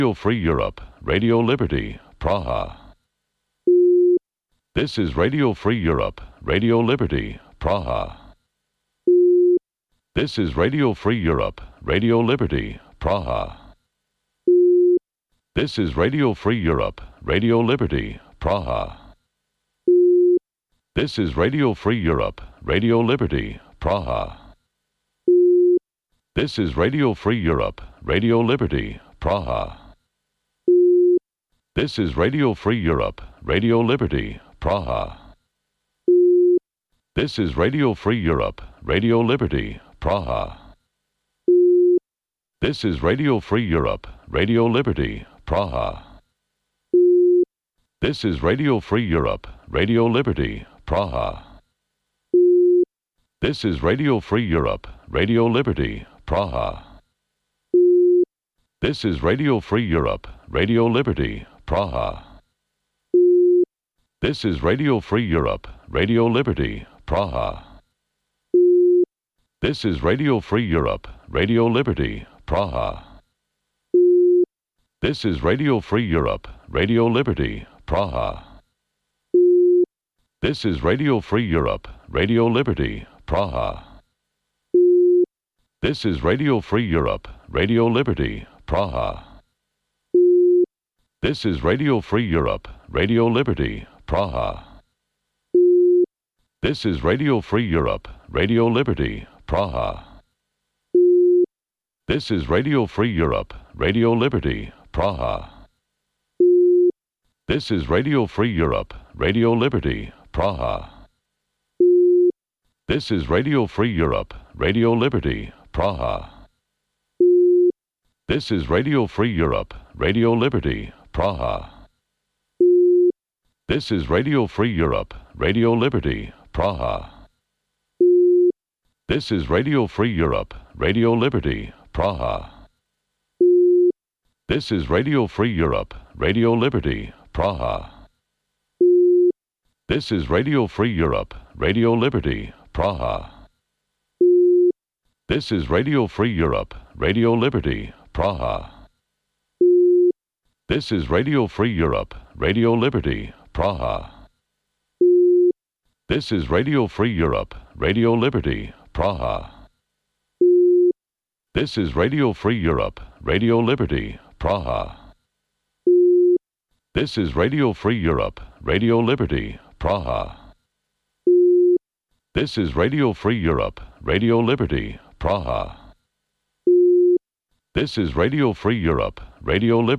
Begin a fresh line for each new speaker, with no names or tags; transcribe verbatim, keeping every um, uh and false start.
Radio Free Europe, Radio Liberty, Praha. This is Radio Free Europe, Radio Liberty, Praha. This is Radio Free Europe, Radio Liberty, Praha. This is Radio Free Europe, Radio Liberty, Praha. This is Radio Free Europe, Radio Liberty, Praha. This is Radio Free Europe, Radio Liberty, Praha. This is Radio Free Europe, Radio Liberty, Praha. This is Radio Free Europe, Radio Liberty, Praha. This is Radio Free Europe, Radio Liberty, Praha. This is Radio Free Europe, Radio Liberty, Praha. This is Radio Free Europe, Radio Liberty, Praha. This is Radio Free Europe, Radio Liberty, Praha. This is Radio Free Europe, Radio Liberty, Praha. This is Radio Free Europe, Radio Liberty, Praha. This is Radio Free Europe, Radio Liberty, Praha. This is Radio Free Europe, Radio Liberty, Praha. This is Radio Free Europe, Radio Liberty, Praha. This is Radio Free Europe, Radio Liberty, Praha. This is Radio Free Europe, Radio Liberty, Praha. This is Radio Free Europe, Radio Liberty, Praha. This is Radio Free Europe, Radio Liberty, Praha. This is Radio Free Europe, Radio Liberty, Praha. This is Radio Free Europe, Radio Liberty, Praha. This is Radio Free Europe, Radio Liberty, Praha. This is Radio Free Europe, Radio Liberty, Praha. This is Radio Free Europe, Radio Liberty, Praha. This is Radio Free Europe, Radio Liberty, Praha. This is Radio Free Europe, Radio Liberty, Praha. This is Radio Free Europe, Radio Liberty, Praha. This is Radio Free Europe, Radio Liberty, Praha. This is Radio Free Europe, Radio Liberty, Praha. This is Radio Free Europe, Radio Liberty, Praha. This is Radio Free Europe, Radio Liberty, Praha. This is Radio Free Europe, Radio Liberty.